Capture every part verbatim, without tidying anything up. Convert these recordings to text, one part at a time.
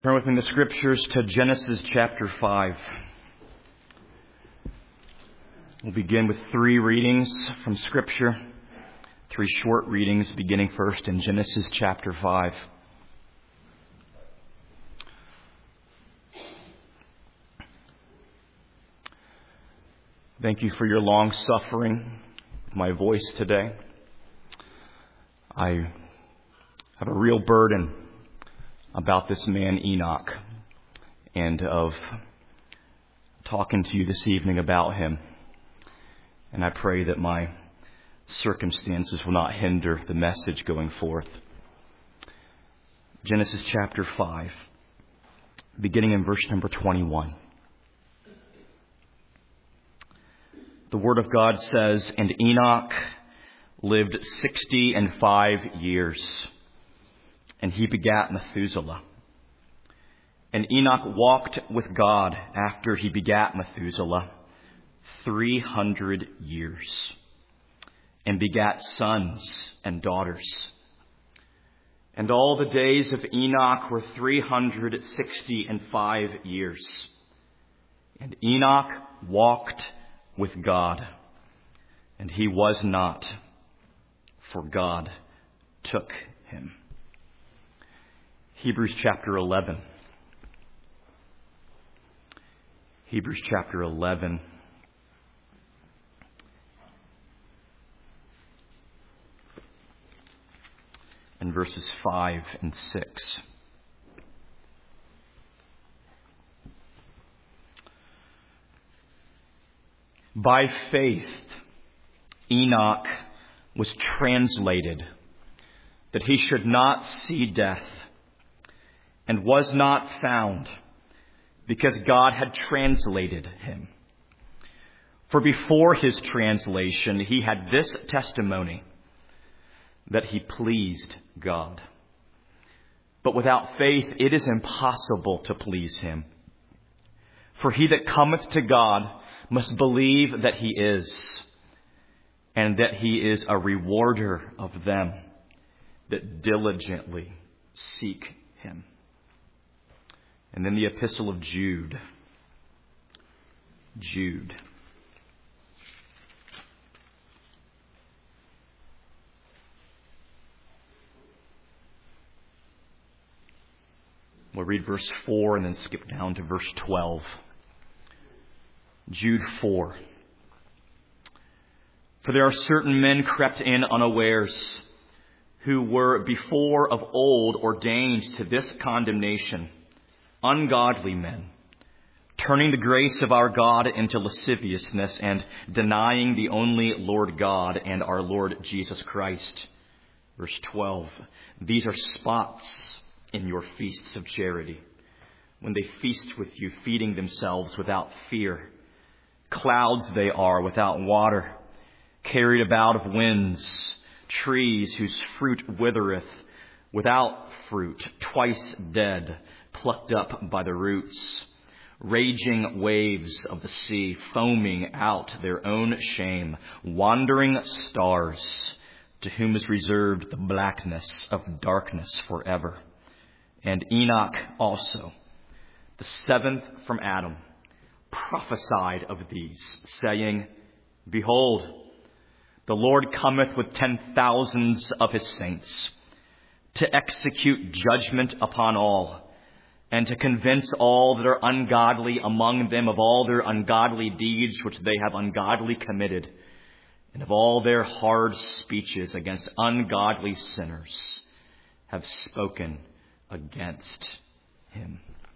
Turn with me in the Scriptures to Genesis chapter five. We'll begin with three readings from Scripture, three short readings beginning first in Genesis chapter five. Thank you for your long suffering with my voice today. I have a real burden about this man Enoch and of talking to you this evening about him. And I pray that my circumstances will not hinder the message going forth. Genesis chapter five, beginning in verse number twenty-one. The Word of God says, "And Enoch lived sixty and five years. And he begat Methuselah. And Enoch walked with God after he begat Methuselah three hundred years, and begat sons and daughters. And all the days of Enoch were three hundred sixty and five years. And Enoch walked with God, and he was not, for God took him." Hebrews chapter eleven. Hebrews chapter eleven. And verses five and six. By faith, Enoch was translated that he should not see death, and was not found, because God had translated him. For before his translation, he had this testimony, that he pleased God. But without faith, it is impossible to please him. For he that cometh to God must believe that he is, and that he is a rewarder of them that diligently seek him. And then the epistle of Jude. Jude. We'll read verse four and then skip down to verse twelve. Jude four. "For there are certain men crept in unawares, who were before of old ordained to this condemnation, ungodly men, turning the grace of our God into lasciviousness, and denying the only Lord God and our Lord Jesus Christ." Verse twelve. "These are spots in your feasts of charity, when they feast with you, feeding themselves without fear. Clouds they are without water, carried about of winds, trees whose fruit withereth, without fruit, twice dead, plucked up by the roots, raging waves of the sea, foaming out their own shame, wandering stars, to whom is reserved the blackness of darkness forever. And Enoch also, the seventh from Adam, prophesied of these, saying, Behold, the Lord cometh with ten thousands of his saints, to execute judgment upon all, and to convince all that are ungodly among them of all their ungodly deeds which they have ungodly committed, and of all their hard speeches against ungodly sinners have spoken against him."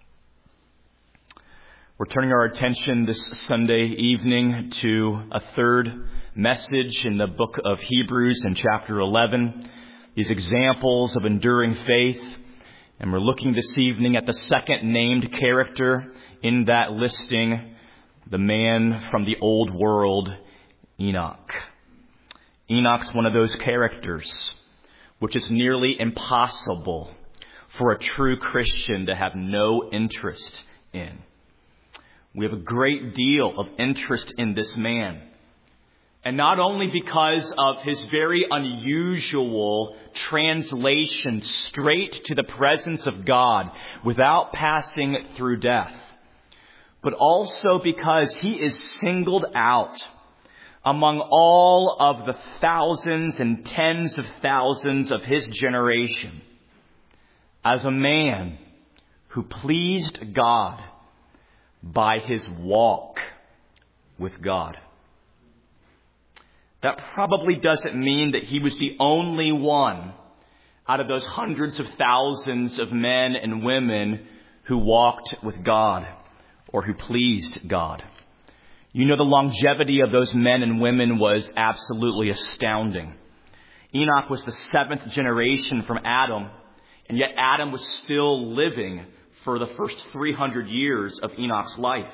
We're turning our attention this Sunday evening to a third message in the book of Hebrews in chapter eleven, these examples of enduring faith. And we're looking this evening at the second named character in that listing, the man from the old world, Enoch. Enoch's one of those characters which is nearly impossible for a true Christian to have no interest in. We have a great deal of interest in this man, And not only because of his very unusual translation straight to the presence of God without passing through death, but also because he is singled out among all of the thousands and tens of thousands of his generation as a man who pleased God by his walk with God. That probably doesn't mean that he was the only one out of those hundreds of thousands of men and women who walked with God or who pleased God. You know, the longevity of those men and women was absolutely astounding. Enoch was the seventh generation from Adam, and yet Adam was still living for the first three hundred years of Enoch's life.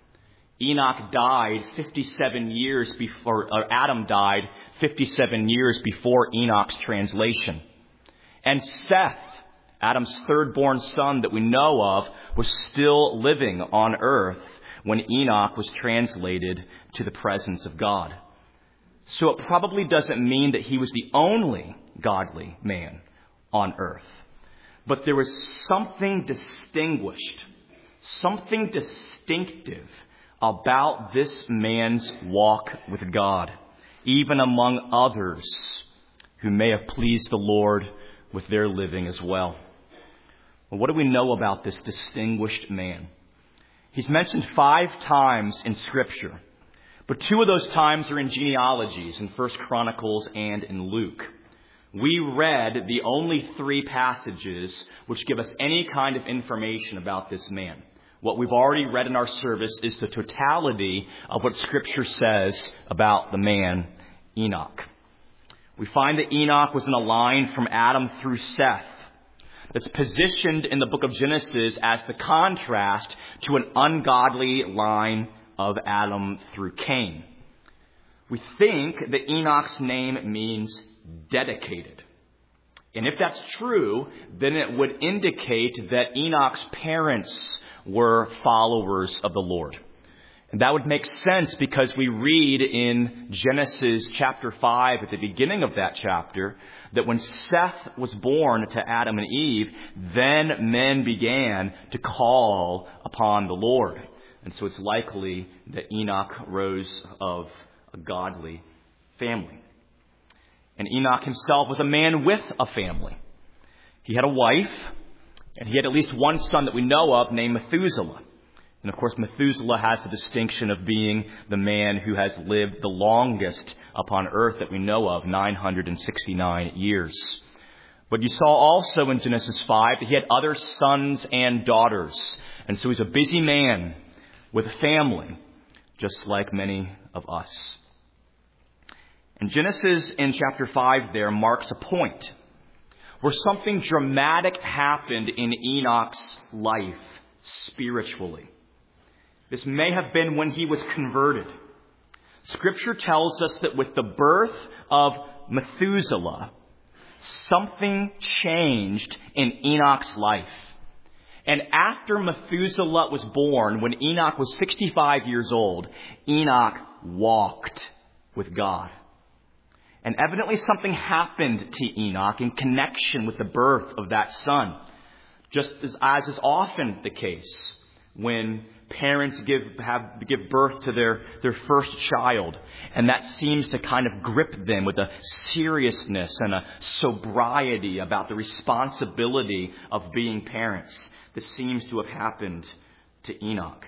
Enoch died fifty-seven years before, or Adam died fifty-seven years before Enoch's translation. And Seth, Adam's third-born son that we know of, was still living on earth when Enoch was translated to the presence of God. So it probably doesn't mean that he was the only godly man on earth. But there was something distinguished, something distinctive about this man's walk with God, even among others who may have pleased the Lord with their living as well. Well, what do we know about this distinguished man? He's mentioned five times in Scripture, but two of those times are in genealogies, in First Chronicles and in Luke. We read the only three passages which give us any kind of information about this man. What we've already read in our service is the totality of what Scripture says about the man Enoch. We find that Enoch was in a line from Adam through Seth that's positioned in the book of Genesis as the contrast to an ungodly line of Adam through Cain. We think that Enoch's name means dedicated. And if that's true, then it would indicate that Enoch's parents were followers of the Lord. And that would make sense because we read in Genesis chapter five, at the beginning of that chapter, that when Seth was born to Adam and Eve, then men began to call upon the Lord. And so it's likely that Enoch rose of a godly family. And Enoch himself was a man with a family. He had a wife, and he had at least one son that we know of named Methuselah. And of course, Methuselah has the distinction of being the man who has lived the longest upon earth that we know of, nine hundred sixty-nine years. But you saw also in Genesis five that he had other sons and daughters. And so he's a busy man with a family, just like many of us. And Genesis in chapter five there marks a point where something dramatic happened in Enoch's life spiritually. This may have been when he was converted. Scripture tells us that with the birth of Methuselah, something changed in Enoch's life. And after Methuselah was born, when Enoch was sixty-five years old, Enoch walked with God. And evidently something happened to Enoch in connection with the birth of that son. Just as, as is often the case when parents give have give birth to their, their first child. And that seems to kind of grip them with a seriousness and a sobriety about the responsibility of being parents. This seems to have happened to Enoch.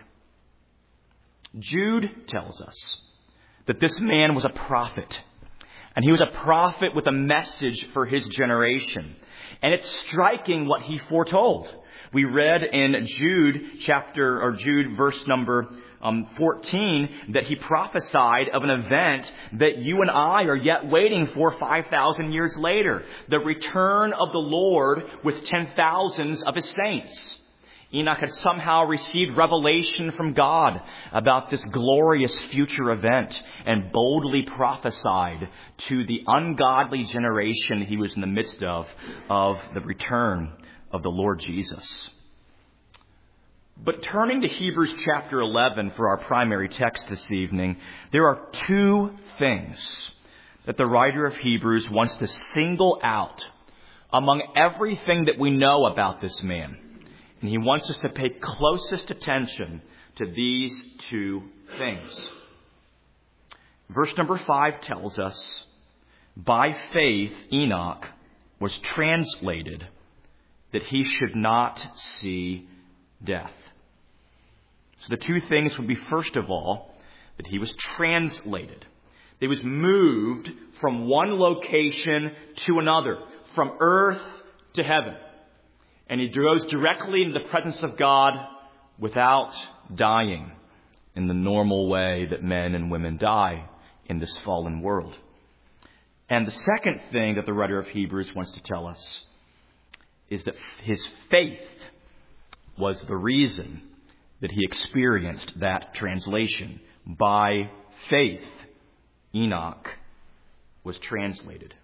Jude tells us that this man was a prophet. And he was a prophet with a message for his generation. And it's striking what he foretold. We read in Jude chapter, or Jude verse number um, fourteen, that he prophesied of an event that you and I are yet waiting for five thousand years later. The return of the Lord with ten thousands of his saints. Enoch had somehow received revelation from God about this glorious future event and boldly prophesied to the ungodly generation he was in the midst of, of the return of the Lord Jesus. But turning to Hebrews chapter eleven for our primary text this evening, there are two things that the writer of Hebrews wants to single out among everything that we know about this man. And he wants us to pay closest attention to these two things. Verse number five tells us, by faith Enoch was translated that he should not see death. So the two things would be, first of all, that he was translated. He was moved from one location to another, from earth to heaven. And he goes directly into the presence of God without dying in the normal way that men and women die in this fallen world. And the second thing that the writer of Hebrews wants to tell us is that his faith was the reason that he experienced that translation. By faith, Enoch was translated.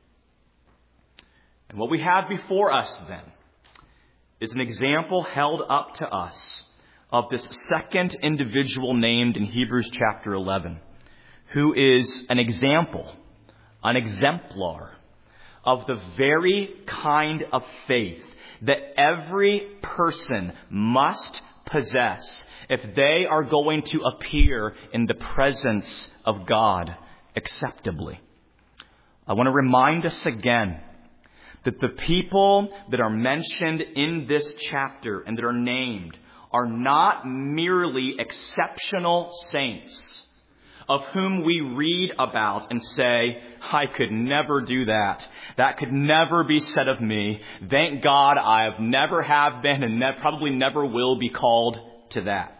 And what we have before us then is an example held up to us of this second individual named in Hebrews chapter eleven, who is an example, an exemplar of the very kind of faith that every person must possess if they are going to appear in the presence of God acceptably. I want to remind us again that the people that are mentioned in this chapter and that are named are not merely exceptional saints of whom we read about and say, I could never do that. That could never be said of me. Thank God I have never have been and ne- probably never will be called to that.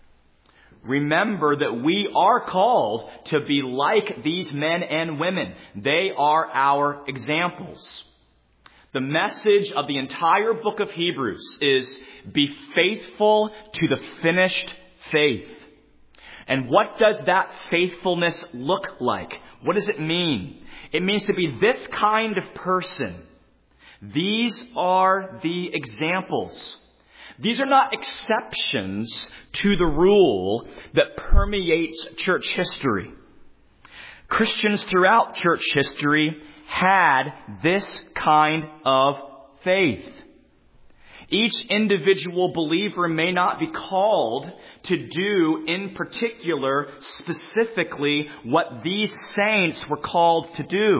Remember that we are called to be like these men and women. They are our examples. The message of the entire book of Hebrews is be faithful to the finished faith. And what does that faithfulness look like? What does it mean? It means to be this kind of person. These are the examples. These are not exceptions to the rule that permeates church history. Christians throughout church history had this kind of faith. Each individual believer may not be called to do in particular specifically what these saints were called to do.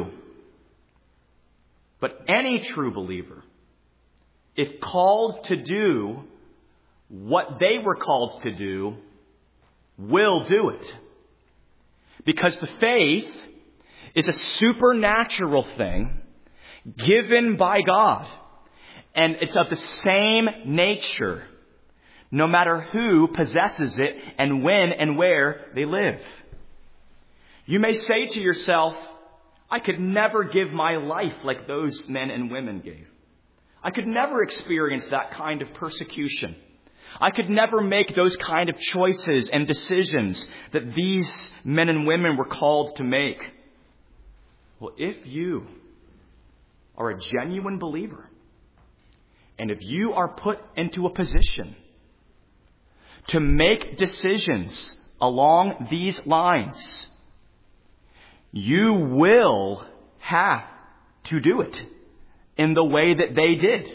But any true believer, if called to do what they were called to do, will do it. Because the faith is a supernatural thing given by God. And it's of the same nature, no matter who possesses it and when and where they live. You may say to yourself, I could never give my life like those men and women gave. I could never experience that kind of persecution. I could never make those kind of choices and decisions that these men and women were called to make. Well, if you are a genuine believer, and if you are put into a position to make decisions along these lines, you will have to do it in the way that they did.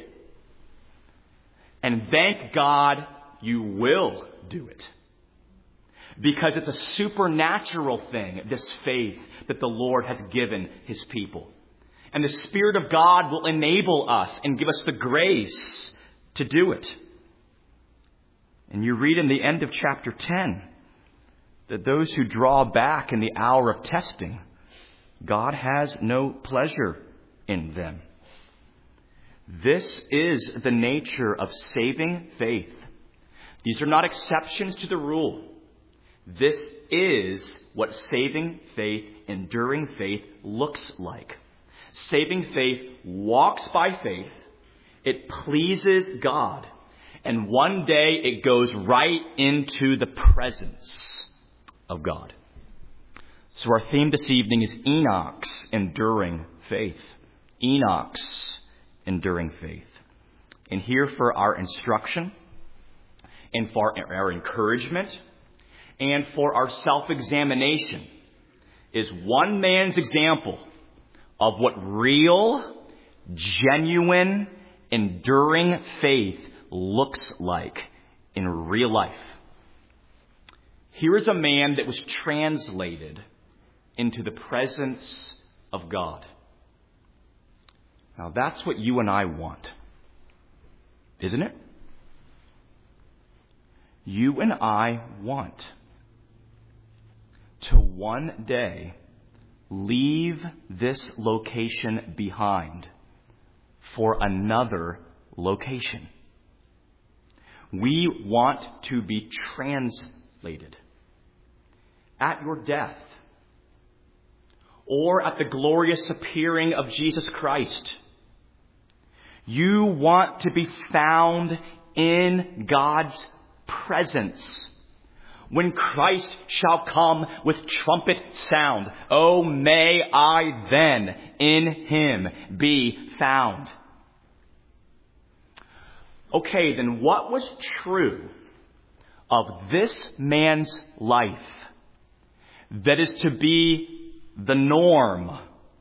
And thank God you will do it. Because it's a supernatural thing, this faith that the Lord has given His people. And the Spirit of God will enable us and give us the grace to do it. And you read in the end of chapter ten that those who draw back in the hour of testing, God has no pleasure in them. This is the nature of saving faith. These are not exceptions to the rule. This is what saving faith, enduring faith looks like. Saving faith walks by faith. It pleases God. And one day it goes right into the presence of God. So our theme this evening is Enoch's enduring faith. Enoch's enduring faith. And here for our instruction and for our encouragement and for our self-examination is one man's example of what real, genuine, enduring faith looks like in real life. Here is a man that was translated into the presence of God. Now that's what you and I want, isn't it? You and I want to one day leave this location behind for another location. We want to be translated at your death or at the glorious appearing of Jesus Christ. You want to be found in God's presence when Christ shall come with trumpet sound. Oh, may I then in him be found. Okay, then what was true of this man's life that is to be the norm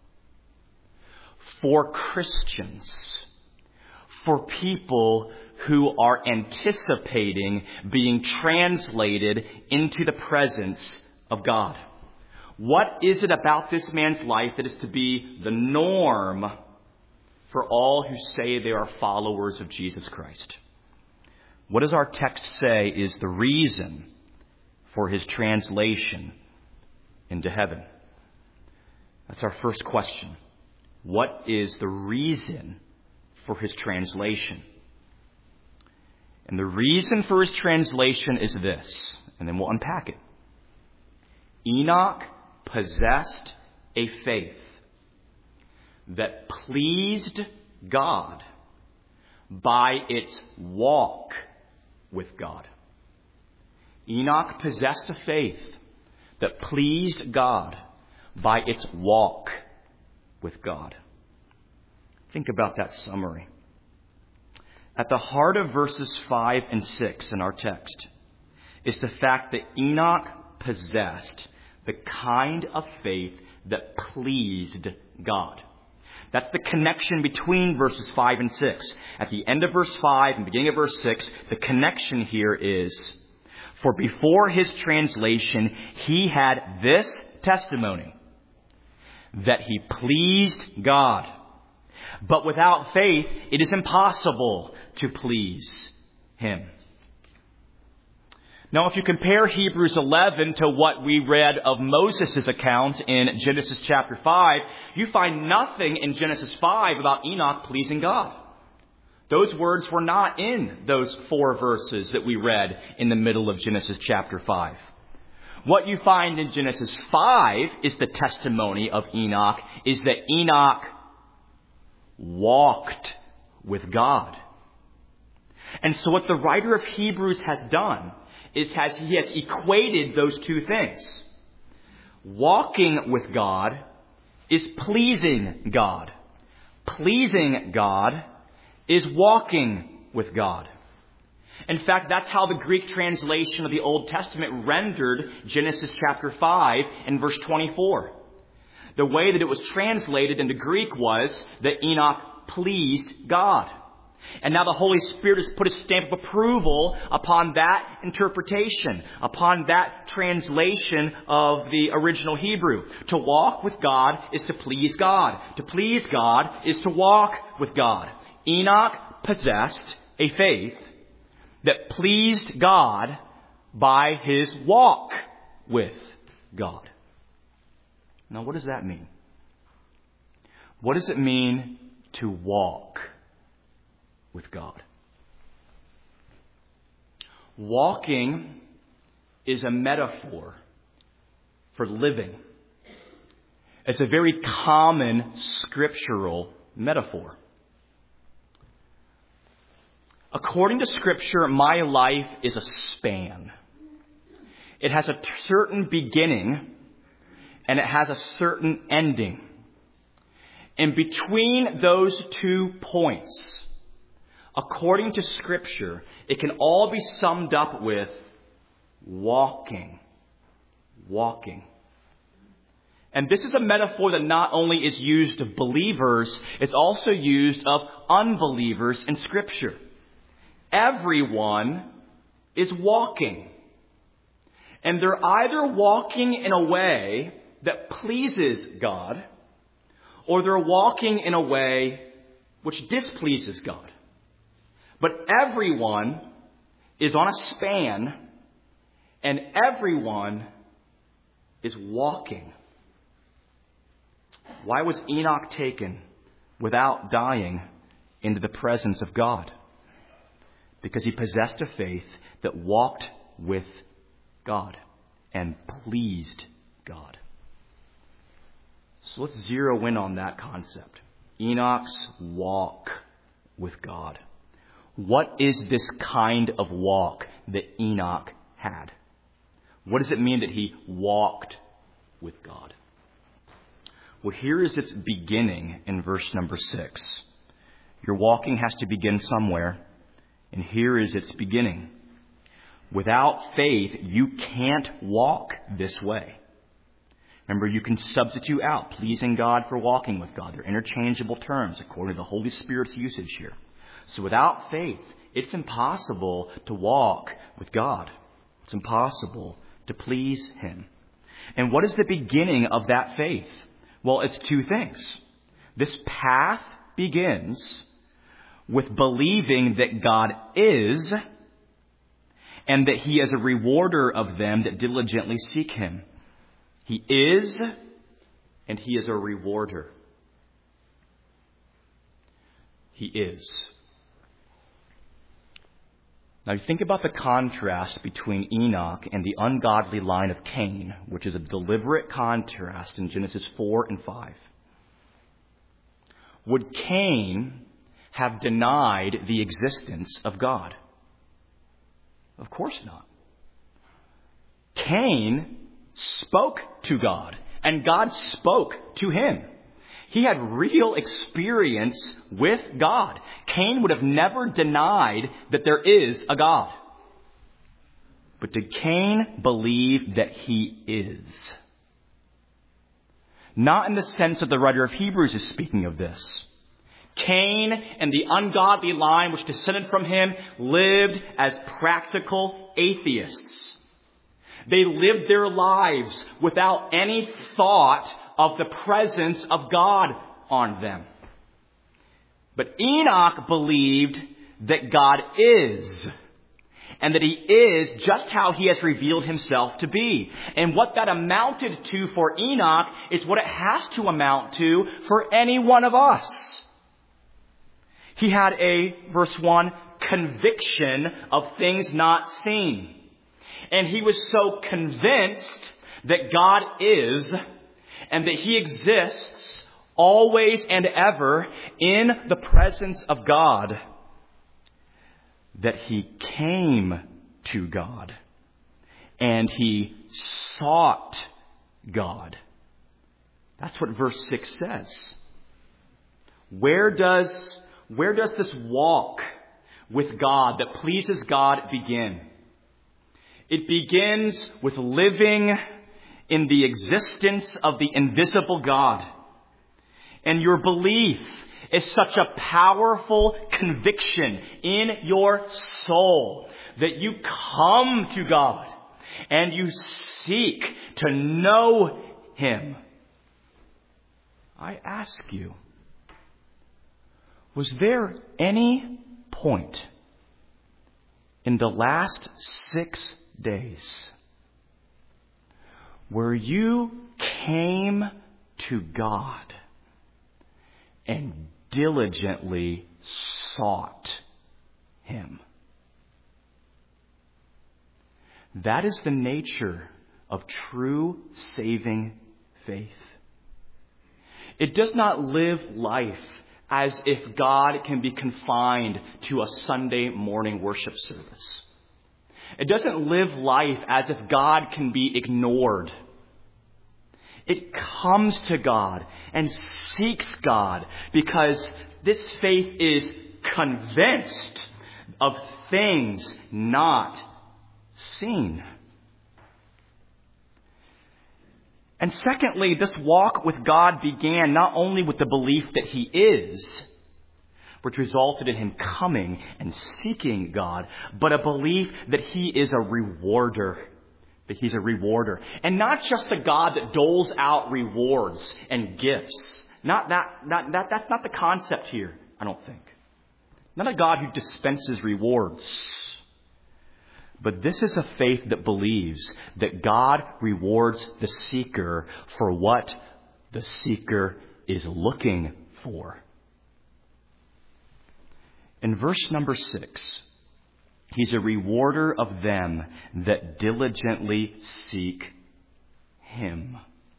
for Christians, for people who are anticipating being translated into the presence of God? What is it about this man's life that is to be the norm for all who say they are followers of Jesus Christ? What does our text say is the reason for his translation into heaven? That's our first question. What is the reason for his translation? And the reason for his translation is this, and then we'll unpack it. Enoch possessed a faith that pleased God by its walk with God. Enoch possessed a faith that pleased God by its walk with God. Think about that summary. At the heart of verses five and six in our text is the fact that Enoch possessed the kind of faith that pleased God. That's the connection between verses five and six. At the end of verse five and beginning of verse six, the connection here is, for before his translation, he had this testimony, that he pleased God. But without faith, it is impossible to please him. Now, if you compare Hebrews eleven to what we read of Moses' account in Genesis chapter five, you find nothing in Genesis five about Enoch pleasing God. Those words were not in those four verses that we read in the middle of Genesis chapter five. What you find in Genesis five is the testimony of Enoch, is that Enoch walked with God. And so what the writer of Hebrews has done is has he has equated those two things. Walking with God is pleasing God. Pleasing God is walking with God. In fact, that's how the Greek translation of the Old Testament rendered Genesis chapter five and verse twenty-four. The way that it was translated into Greek was that Enoch pleased God. And now the Holy Spirit has put a stamp of approval upon that interpretation, upon that translation of the original Hebrew. To walk with God is to please God. To please God is to walk with God. Enoch possessed a faith that pleased God by his walk with God. Now, what does that mean? What does it mean to walk with God? Walking is a metaphor for living. It's a very common scriptural metaphor. According to Scripture, my life is a span. It has a certain beginning and it has a certain ending. And between those two points, according to Scripture, it can all be summed up with walking. Walking. And this is a metaphor that not only is used of believers, it's also used of unbelievers in Scripture. Everyone is walking. And they're either walking in a way that pleases God, or they're walking in a way which displeases God. But everyone is on a span, and everyone is walking. Why was Enoch taken without dying into the presence of God? Because he possessed a faith that walked with God and pleased God. So let's zero in on that concept. Enoch's walk with God. What is this kind of walk that Enoch had? What does it mean that he walked with God? Well, here is its beginning in verse number six. Your walking has to begin somewhere, and here is its beginning. Without faith, you can't walk this way. Remember, you can substitute out pleasing God for walking with God. They're interchangeable terms according to the Holy Spirit's usage here. So without faith, it's impossible to walk with God. It's impossible to please Him. And what is the beginning of that faith? Well, it's two things. This path begins with believing that God is, and that He is a rewarder of them that diligently seek Him. He is, and He is a rewarder. He is. Now, you think about the contrast between Enoch and the ungodly line of Cain, which is a deliberate contrast in Genesis four and five. Would Cain have denied the existence of God? Of course not. Cain spoke to God, and God spoke to him. He had real experience with God. Cain would have never denied that there is a God. But did Cain believe that He is? Not in the sense that the writer of Hebrews is speaking of this. Cain and the ungodly line which descended from him lived as practical atheists. They lived their lives without any thought of the presence of God on them. But Enoch believed that God is, and that He is just how He has revealed Himself to be. And what that amounted to for Enoch is what it has to amount to for any one of us. He had a, verse one, conviction of things not seen. And he was so convinced that God is, and that He exists always and ever in the presence of God, that he came to God and he sought God. That's what verse six says. Where does, where does this walk with God that pleases God begin? It begins with living in the existence of the invisible God. And your belief is such a powerful conviction in your soul that you come to God and you seek to know Him. I ask you, was there any point in the last six days where you came to God and diligently sought Him? That is the nature of true saving faith. It does not live life as if God can be confined to a Sunday morning worship service. It doesn't live life as if God can be ignored. It comes to God and seeks God because this faith is convinced of things not seen. And secondly, this walk with God began not only with the belief that He is, which resulted in him coming and seeking God, but a belief that He is a rewarder. That He's a rewarder. And not just a God that doles out rewards and gifts. Not that, not that, that's not the concept here, I don't think. Not a God who dispenses rewards. But this is a faith that believes that God rewards the seeker for what the seeker is looking for. In verse number six, He's a rewarder of them that diligently seek Him.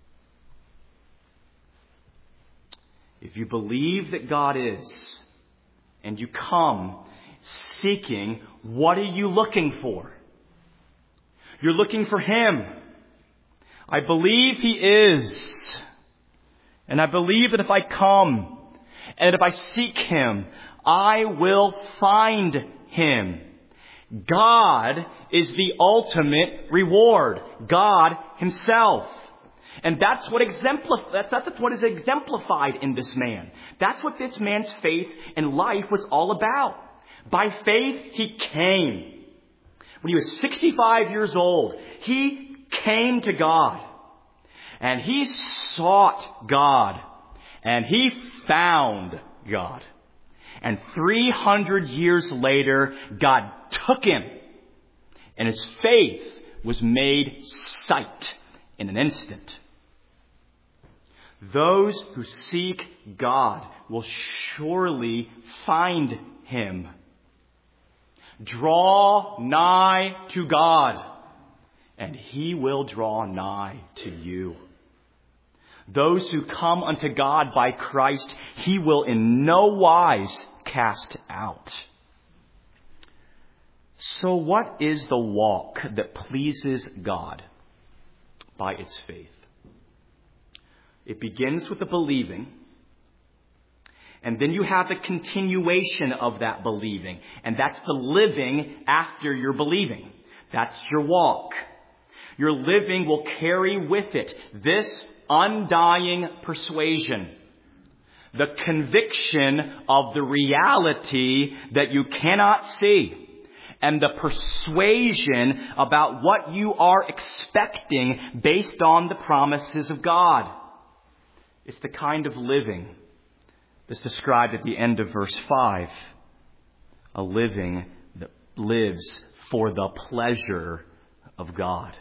If you believe that God is, and you come seeking, what are you looking for? You're looking for Him. I believe He is. And I believe that if I come, and if I seek Him, I will find Him. God is the ultimate reward. God Himself. And that's what exemplif- that's, that's what is exemplified in this man. That's what this man's faith and life was all about. By faith, he came. When he was sixty-five years old, he came to God. And he sought God. And he found God. And three hundred years later, God took him. And his faith was made sight in an instant. Those who seek God will surely find Him. Draw nigh to God, and He will draw nigh to you. Those who come unto God by Christ, He will in no wise cast out. So what is the walk that pleases God? By its faith. It begins with the believing, and then you have the continuation of that believing, and that's the living after your believing. That's your walk. Your living will carry with it this undying persuasion, the conviction of the reality that you cannot see, and the persuasion about what you are expecting based on the promises of God. It's the kind of living that's described at the end of verse five. A living that lives for the pleasure of God.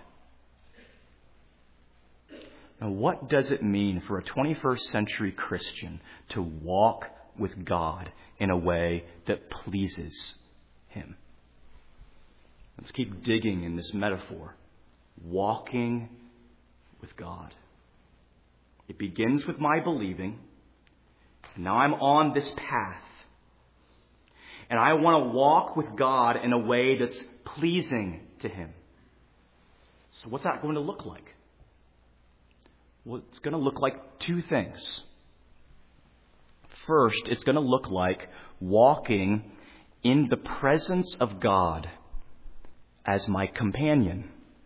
Now, what does it mean for a twenty-first century Christian to walk with God in a way that pleases Him? Let's keep digging in this metaphor. Walking with God. It begins with my believing. And now I'm on this path. And I want to walk with God in a way that's pleasing to Him. So what's that going to look like? Well, it's going to look like two things. First, it's going to look like walking in the presence of God as my companion.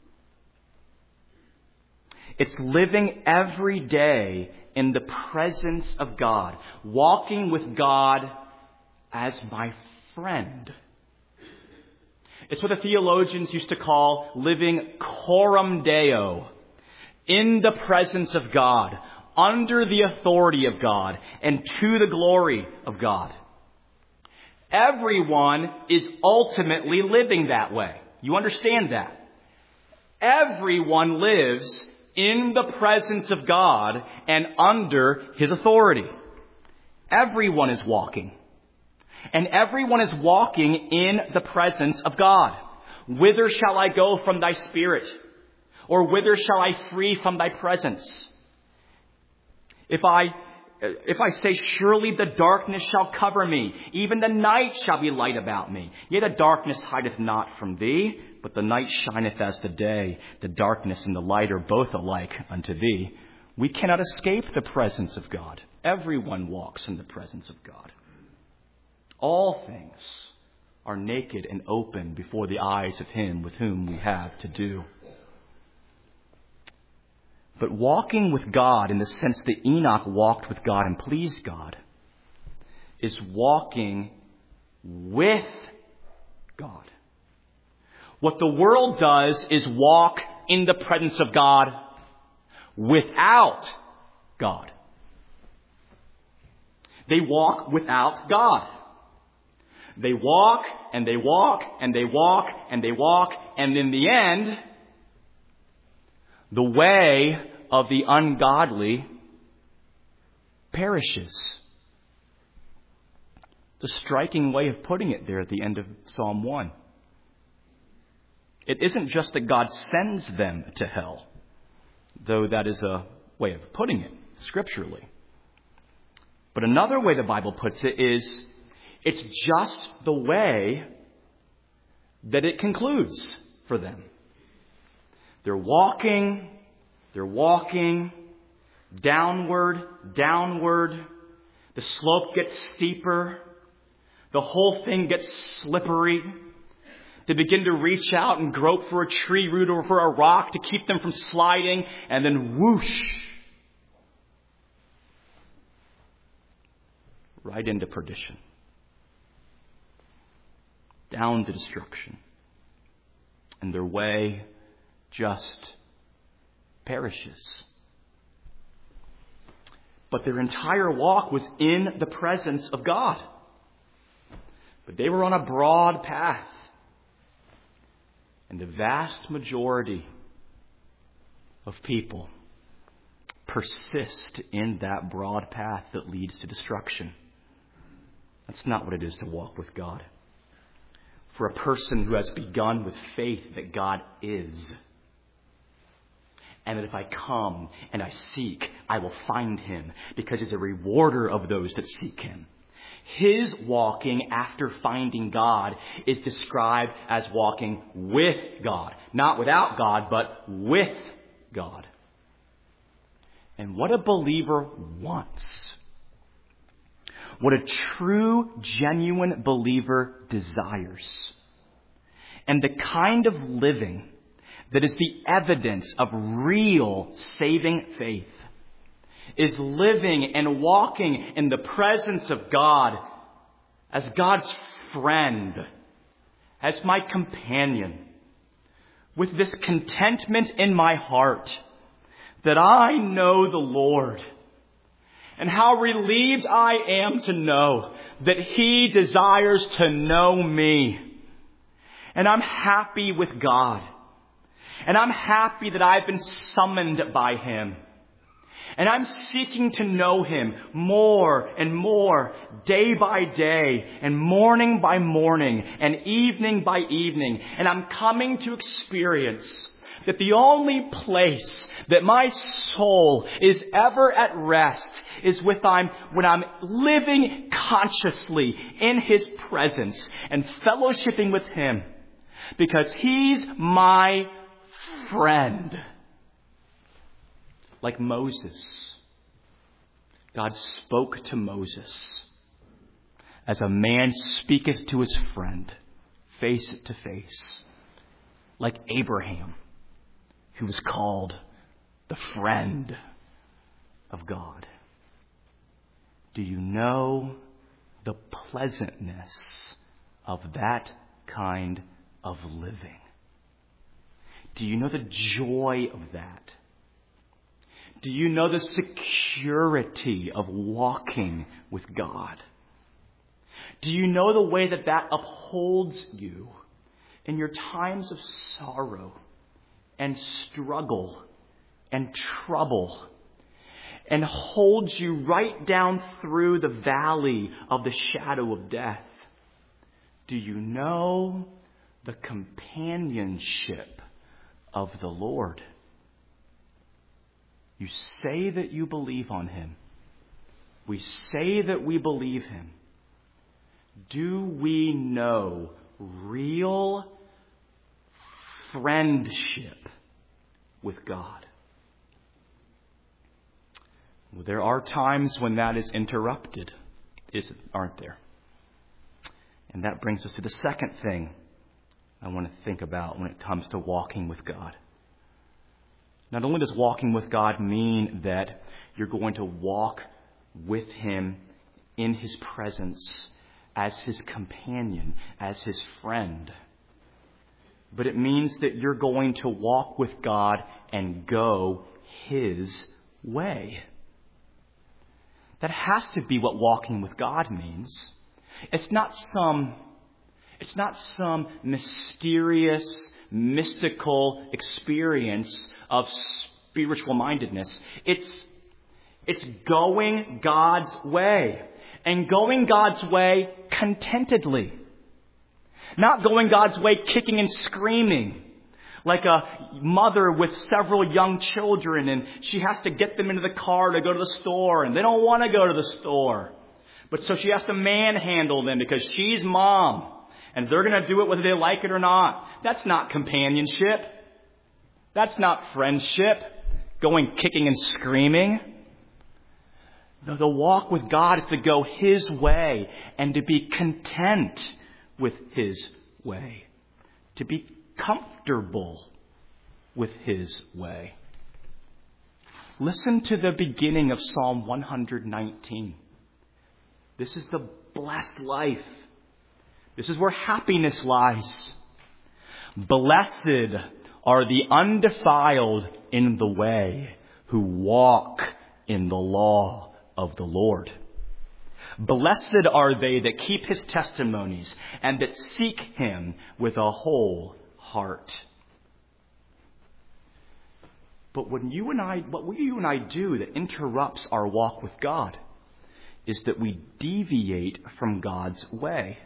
It's living every day in the presence of God. Walking with God as my friend. It's what the theologians used to call living coram Deo. In the presence of God. Under the authority of God. And to the glory of God. Everyone is ultimately living that way. You understand that? Everyone lives in the presence of God and under His authority. Everyone is walking. And everyone is walking in the presence of God. Whither shall I go from Thy Spirit? Or whither shall I flee from Thy presence? If I, if I say, surely the darkness shall cover me, even the night shall be light about me. Yea, the darkness hideth not from Thee, but the night shineth as the day. The darkness and the light are both alike unto Thee. We cannot escape the presence of God. Everyone walks in the presence of God. All things are naked and open before the eyes of Him with whom we have to do. But walking with God in the sense that Enoch walked with God and pleased God is walking with God. What the world does is walk in the presence of God without God. They walk without God. They walk and they walk and they walk and they walk, and in the end, the way of the ungodly perishes. It's a striking way of putting it there at the end of Psalm one. It isn't just that God sends them to hell, though that is a way of putting it scripturally. But another way the Bible puts it is, it's just the way that it concludes for them. They're walking, they're walking, downward, downward. The slope gets steeper. The whole thing gets slippery. They begin to reach out and grope for a tree root or for a rock to keep them from sliding, and then whoosh, right into perdition. Down to destruction. And their way just perishes. But their entire walk was in the presence of God. But they were on a broad path. And the vast majority of people persist in that broad path that leads to destruction. That's not what it is to walk with God. For a person who has begun with faith that God is, and that if I come and I seek, I will find Him, because He's a rewarder of those that seek Him. His walking after finding God is described as walking with God. Not without God, but with God. And what a believer wants, what a true, genuine believer desires, and the kind of living that is the evidence of real saving faith, is living and walking in the presence of God as God's friend, as my companion, with this contentment in my heart that I know the Lord, and how relieved I am to know that He desires to know me. And I'm happy with God. And I'm happy that I've been summoned by Him. And I'm seeking to know Him more and more, day by day, and morning by morning, and evening by evening. And I'm coming to experience that the only place that my soul is ever at rest is with I'm, when I'm living consciously in His presence and fellowshipping with Him, because He's my friend. Like Moses, God spoke to Moses as a man speaketh to his friend, face to face. Like Abraham, who was called the friend of God. Do you know the pleasantness of that kind of living? Do you know the joy of that? Do you know the security of walking with God? Do you know the way that that upholds you in your times of sorrow and struggle and trouble, and holds you right down through the valley of the shadow of death? Do you know the companionship of the Lord? You say that you believe on Him. We say that we believe Him. Do we know real friendship with God? Well, there are times when that is interrupted, isn't, aren't there? And that brings us to the second thing I want to think about when it comes to walking with God. Not only does walking with God mean that you're going to walk with Him in His presence as His companion, as His friend, but it means that you're going to walk with God and go His way. That has to be what walking with God means. It's not some, it's not some mysterious, mystical experience of spiritual mindedness. It's, it's going God's way, and going God's way contentedly. Not going God's way kicking and screaming like a mother with several young children, and she has to get them into the car to go to the store, and they don't want to go to the store. But so she has to manhandle them because she's mom, and they're going to do it whether they like it or not. That's not companionship. That's not friendship, going kicking and screaming. The, the walk with God is to go His way and to be content with His way, to be comfortable with His way. Listen to the beginning of Psalm one nineteen. This is the blessed life. This is where happiness lies. Blessed are the undefiled in the way who walk in the law of the Lord. Blessed are they that keep His testimonies and that seek Him with a whole heart. But when you and I, what you and I do that interrupts our walk with God is that we deviate from God's way.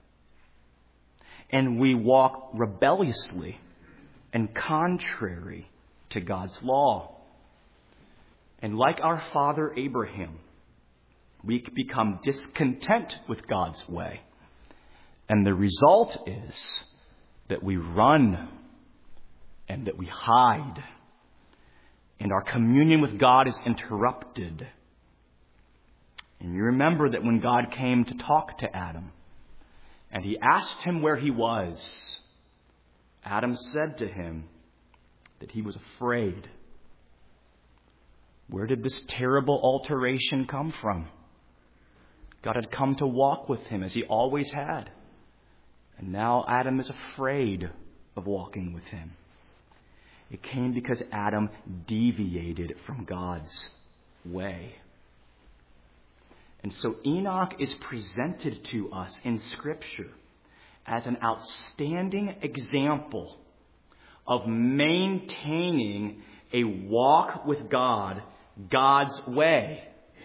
And we walk rebelliously and contrary to God's law. And like our father Abraham, we become discontent with God's way. And the result is that we run and that we hide. And our communion with God is interrupted. And you remember that when God came to talk to Adam, and He asked him where he was, Adam said to him that he was afraid. Where did this terrible alteration come from? God had come to walk with him as He always had. And now Adam is afraid of walking with Him. It came because Adam deviated from God's way. And so Enoch is presented to us in Scripture as an outstanding example of maintaining a walk with God, God's way.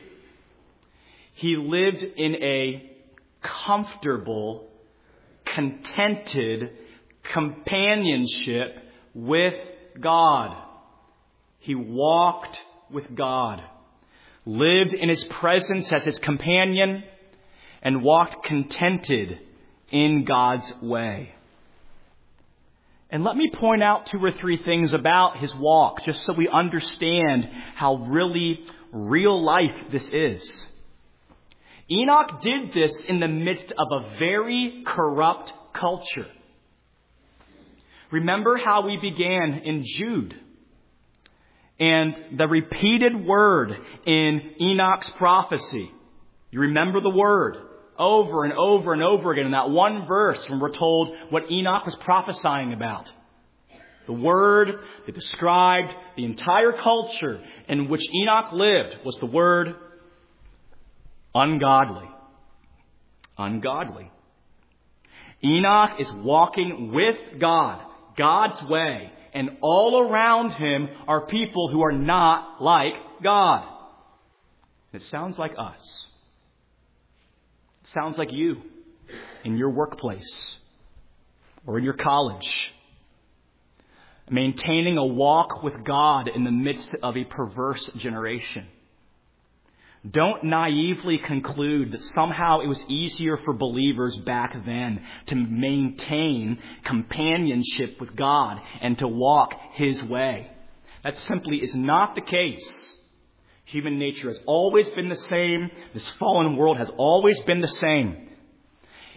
He lived in a comfortable, contented companionship with God. He walked with God, lived in His presence as His companion, and walked contented in God's way. And let me point out two or three things about His walk, just so we understand how really real life this is. Enoch did this in the midst of a very corrupt culture. Remember how we began in Jude. And the repeated word in Enoch's prophecy. You remember the word over and over and over again in that one verse when we're told what Enoch was prophesying about. The word that described the entire culture in which Enoch lived was the word ungodly. Ungodly. Enoch is walking with God, God's way, and all around him are people who are not like God. It sounds like us. It sounds like you in your workplace or in your college. Maintaining a walk with God in the midst of a perverse generation. Don't naively conclude that somehow it was easier for believers back then to maintain companionship with God and to walk His way. That simply is not the case. Human nature has always been the same. This fallen world has always been the same.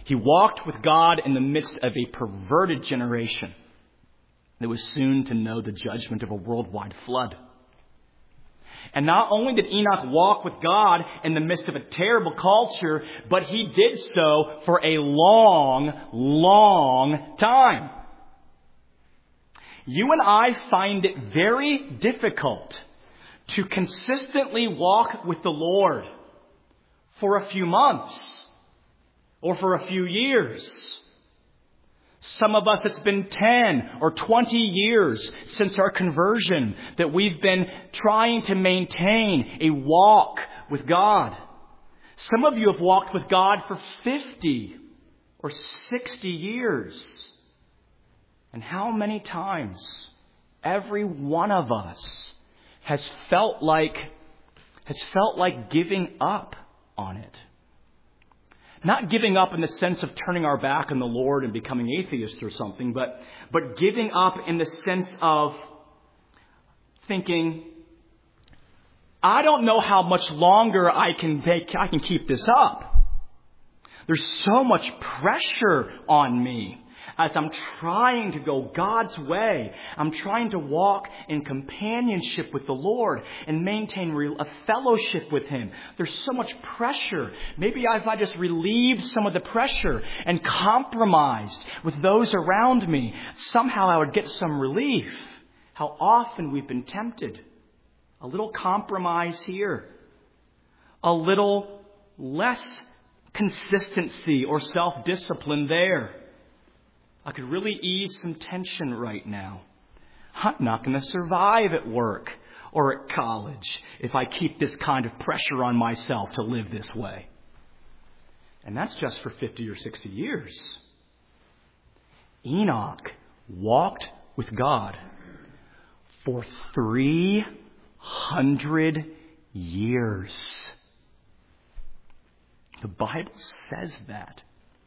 He walked with God in the midst of a perverted generation that was soon to know the judgment of a worldwide flood. And not only did Enoch walk with God in the midst of a terrible culture, but he did so for a long, long time. You and I find it very difficult to consistently walk with the Lord for a few months or for a few years. Some of us, it's been ten or twenty years since our conversion that we've been trying to maintain a walk with God. Some of you have walked with God for fifty or sixty years. And how many times every one of us has felt like, has felt like giving up on it. Not giving up in the sense of turning our back on the Lord and becoming atheists or something, but, but giving up in the sense of thinking, I don't know how much longer I can make, I can keep this up. There's so much pressure on me as I'm trying to go God's way. I'm trying to walk in companionship with the Lord and maintain a fellowship with Him. There's so much pressure. Maybe if I just relieved some of the pressure and compromised with those around me, somehow I would get some relief. How often we've been tempted. A little compromise here. A little less consistency or self-discipline there. I could really ease some tension right now. I'm not going to survive at work or at college if I keep this kind of pressure on myself to live this way. And that's just for fifty or sixty years. Enoch walked with God for three hundred years. The Bible says that.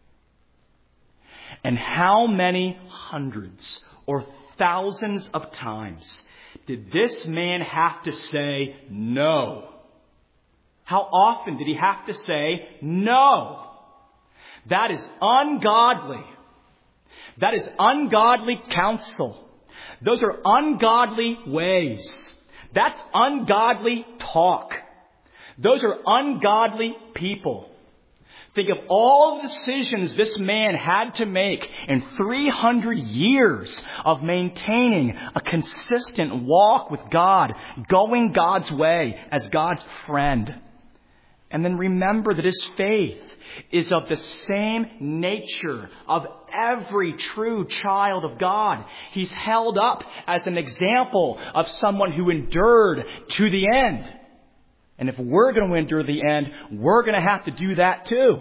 And how many hundreds or thousands of times did this man have to say no? How often did he have to say no? That is ungodly. That is ungodly counsel. Those are ungodly ways. That's ungodly talk. Those are ungodly people. Think of all the decisions this man had to make in three hundred years of maintaining a consistent walk with God, going God's way as God's friend. And then remember that his faith is of the same nature of every true child of God. He's held up as an example of someone who endured to the end. And if we're going to endure the end, we're going to have to do that too.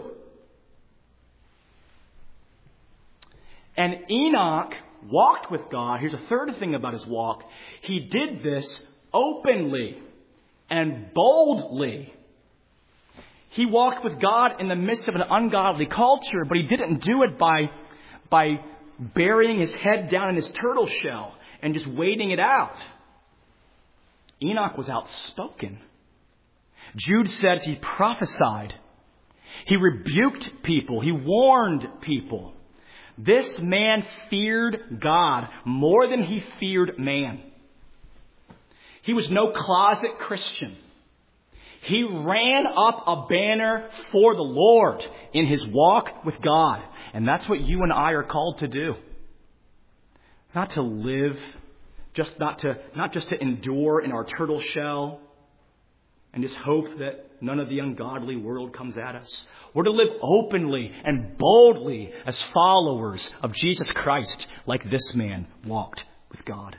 And Enoch walked with God. Here's a third thing about his walk. He did this openly and boldly. He walked with God in the midst of an ungodly culture, but he didn't do it by, by burying his head down in his turtle shell and just waiting it out. Enoch was outspoken. Jude says he prophesied. He rebuked people. He warned people. This man feared God more than he feared man. He was no closet Christian. He ran up a banner for the Lord in his walk with God. And that's what you and I are called to do. Not to live, just not to, not just to endure in our turtle shell and just hope that none of the ungodly world comes at us. We're to live openly and boldly as followers of Jesus Christ, like this man walked with God.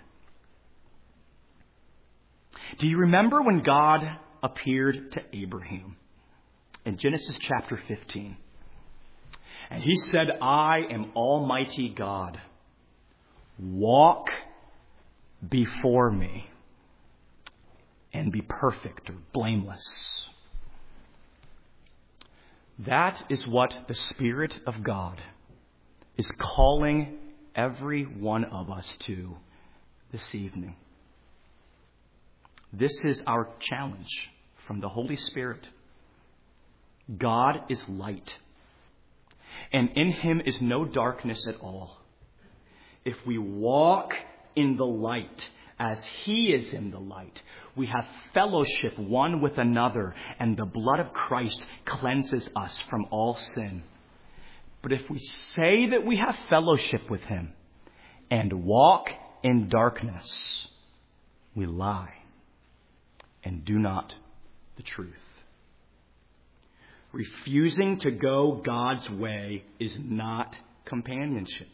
Do you remember when God appeared to Abraham in Genesis chapter fifteen? And he said, I am Almighty God. Walk before me and be perfect or blameless. That is what the Spirit of God is calling every one of us to this evening. This is our challenge from the Holy Spirit. God is light. and in him is no darkness at all. If we walk in the light as he is in the light, we have fellowship one with another, and the blood of Christ cleanses us from all sin. But if we say that we have fellowship with him and walk in darkness, we lie and do not the truth. Refusing to go God's way is not companionship.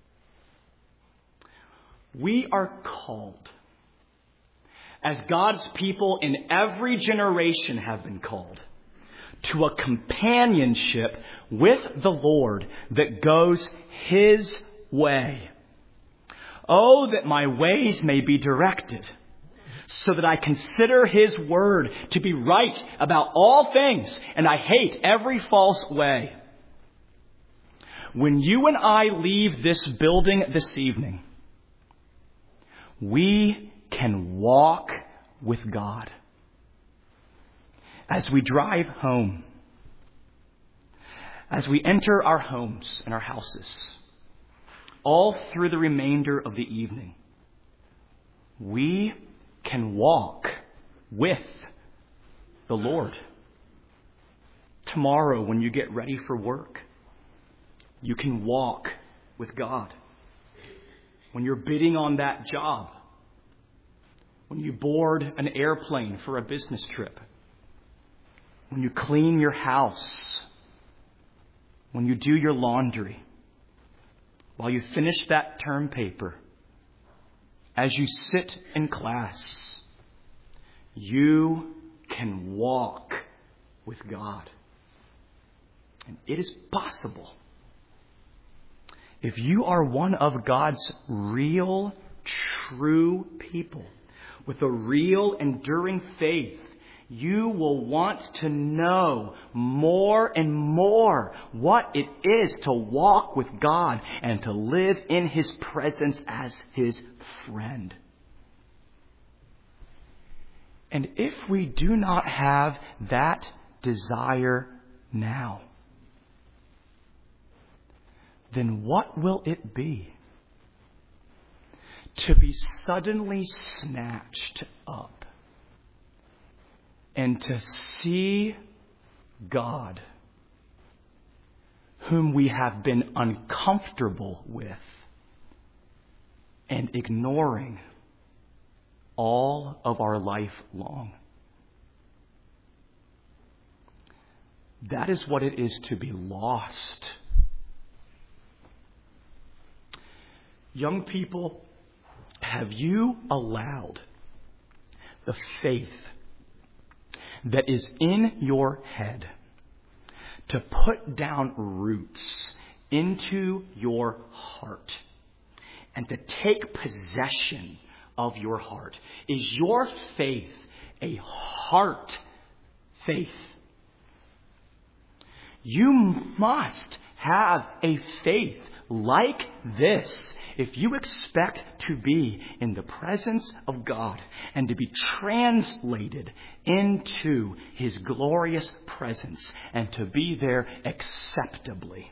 We are called, as God's people in every generation have been called, to a companionship with the Lord that goes his way. Oh, that my ways may be directed, so that I consider his word to be right about all things, and I hate every false way. When you and I leave this building this evening, we can walk with God. As we drive home, as we enter our homes and our houses, all through the remainder of the evening, we can walk with the Lord. Tomorrow, when you get ready for work, you can walk with God. When you're bidding on that job, when you board an airplane for a business trip, when you clean your house, when you do your laundry, while you finish that term paper, as you sit in class, you can walk with God. And it is possible. If you are one of God's real, true people with a real, enduring faith, you will want to know more and more what it is to walk with God and to live in his presence as his friend. And if we do not have that desire now, then what will it be to be suddenly snatched up and to see God, whom we have been uncomfortable with and ignoring all of our life long? That is what it is to be lost. Young people, have you allowed the faith that is in your head to put down roots into your heart and to take possession of your heart? Is your faith a heart faith? You must have a faith like this if you expect to be in the presence of God and to be translated into his glorious presence and to be there acceptably.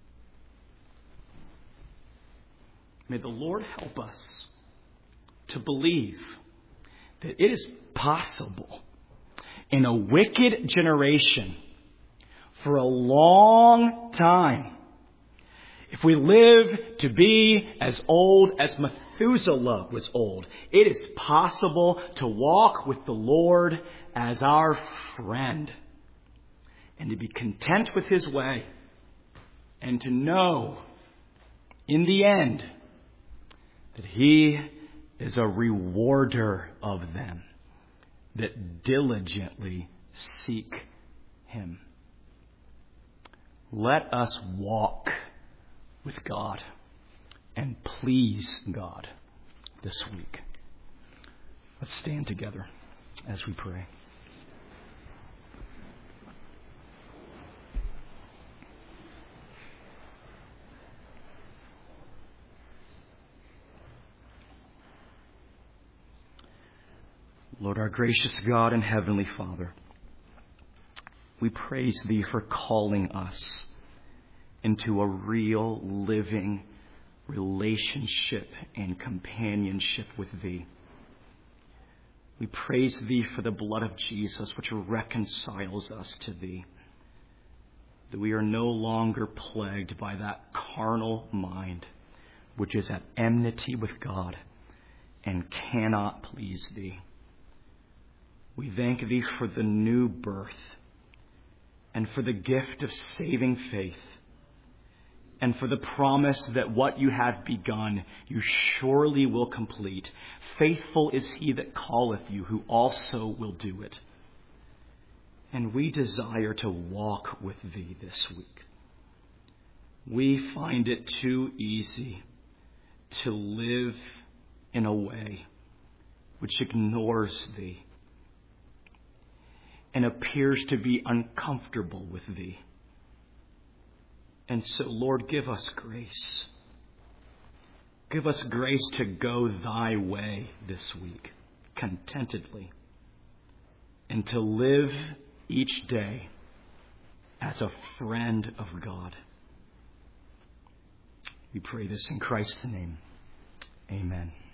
May the Lord help us to believe that it is possible in a wicked generation for a long time, if we live to be as old as Methuselah was old, it is possible to walk with the Lord as our friend and to be content with his way and to know in the end that he is a rewarder of them that diligently seek him. Let us walk with God and please God this week. Let's stand together as we pray. Lord, our gracious God and Heavenly Father, we praise thee for calling us into a real, living relationship and companionship with Thee. We praise Thee for the blood of Jesus, which reconciles us to Thee. That we are no longer plagued by that carnal mind, which is at enmity with God and cannot please Thee. We thank Thee for the new birth and for the gift of saving faith and for the promise that what You have begun, You surely will complete. Faithful is He that calleth You, who also will do it. And we desire to walk with Thee this week. We find it too easy to live in a way which ignores Thee and appears to be uncomfortable with Thee. And so, Lord, give us grace. Give us grace to go Thy way this week, contentedly, and to live each day as a friend of God. We pray this in Christ's name. Amen.